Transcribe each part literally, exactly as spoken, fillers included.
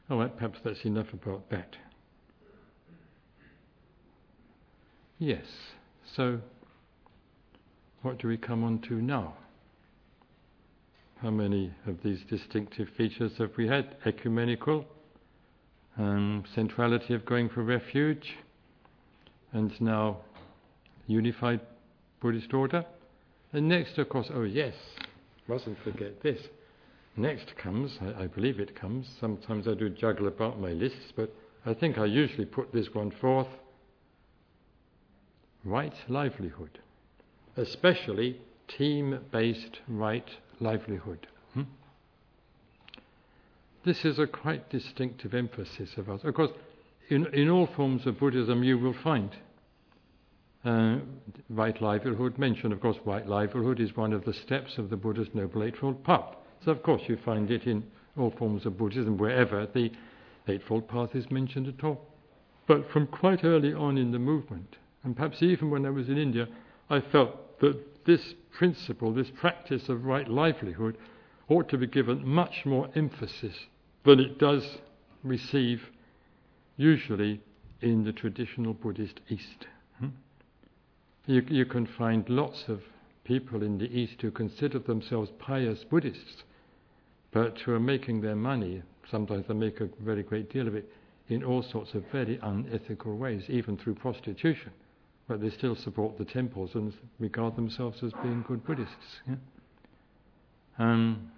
All right, perhaps that's enough about that. Yes, so what do we come on to now? How many of these distinctive features have we had? Ecumenical, um, centrality of going for refuge, and now unified Buddhist order. And next, of course, oh yes, mustn't forget this. Next comes, I, I believe it comes, sometimes I do juggle about my lists, but I think I usually put this one forth, right livelihood, especially team-based right livelihood. Hmm? This is a quite distinctive emphasis of ours. Of course, in, in all forms of Buddhism you will find uh, right livelihood mentioned. Of course, right livelihood is one of the steps of the Buddha's Noble Eightfold Path. So of course you find it in all forms of Buddhism, wherever the Eightfold Path is mentioned at all. But from quite early on in the movement, and perhaps even when I was in India, I felt that this principle, this practice of right livelihood, ought to be given much more emphasis than it does receive usually in the traditional Buddhist East. Hmm? You, you can find lots of people in the East who consider themselves pious Buddhists, but who are making their money, sometimes they make a very great deal of it, in all sorts of very unethical ways, even through prostitution. But they still support the temples and regard themselves as being good Buddhists. Yeah? Um,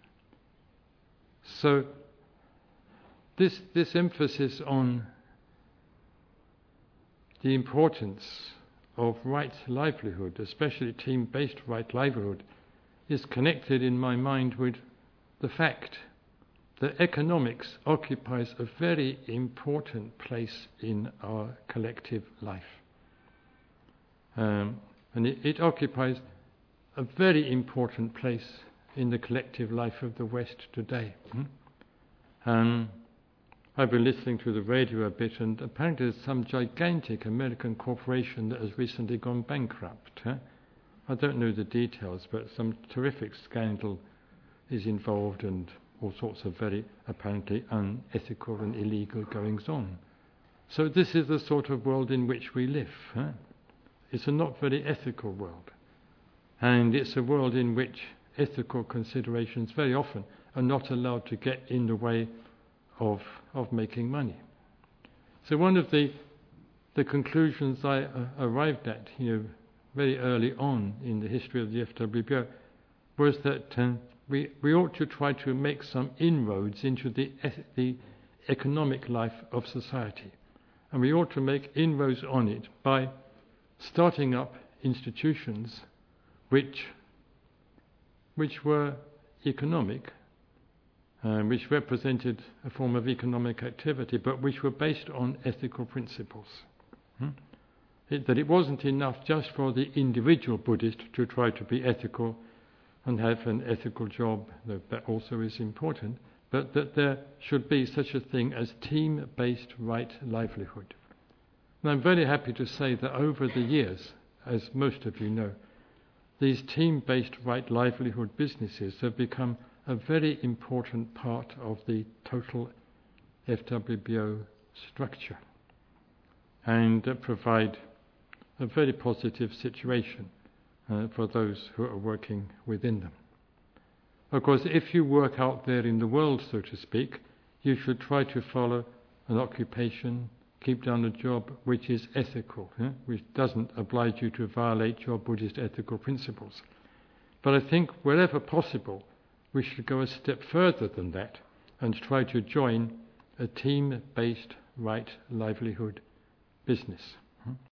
so this this emphasis on the importance of right livelihood, especially team-based right livelihood, is connected in my mind with the fact that economics occupies a very important place in our collective life. Um, and it, it occupies a very important place in the collective life of the West today. Hmm? Um, I've been listening to the radio a bit, and apparently there's some gigantic American corporation that has recently gone bankrupt. Huh? I don't know the details, but some terrific scandal is involved and all sorts of very apparently unethical and illegal goings on. So this is the sort of world in which we live. Huh? It's a not very ethical world. And it's a world in which ethical considerations very often are not allowed to get in the way of of making money. So one of the the conclusions I uh, arrived at, you know, very early on in the history of the F W B O was that uh, we we ought to try to make some inroads into the the economic life of society, and we ought to make inroads on it by starting up institutions which which were economic, uh, which represented a form of economic activity, but which were based on ethical principles. Hmm? It, that it wasn't enough just for the individual Buddhist to try to be ethical and have an ethical job, though that also is important, but that there should be such a thing as team-based right livelihood. And I'm very happy to say that over the years, as most of you know, these team-based right livelihood businesses have become a very important part of the total F W B O structure, and uh, provide a very positive situation uh, for those who are working within them. Of course, if you work out there in the world, so to speak, you should try to follow an occupation, keep down a job which is ethical, yeah? which doesn't oblige you to violate your Buddhist ethical principles. But I think wherever possible, we should go a step further than that and try to join a team-based right livelihood business.